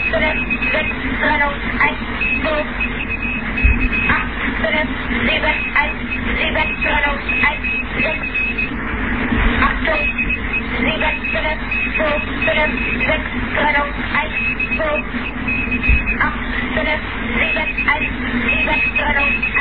8, 5, 6, 3, 2, 1, 8, 5, 6, 3, 2, 1, 7, 8, 7, 3, 2, 1.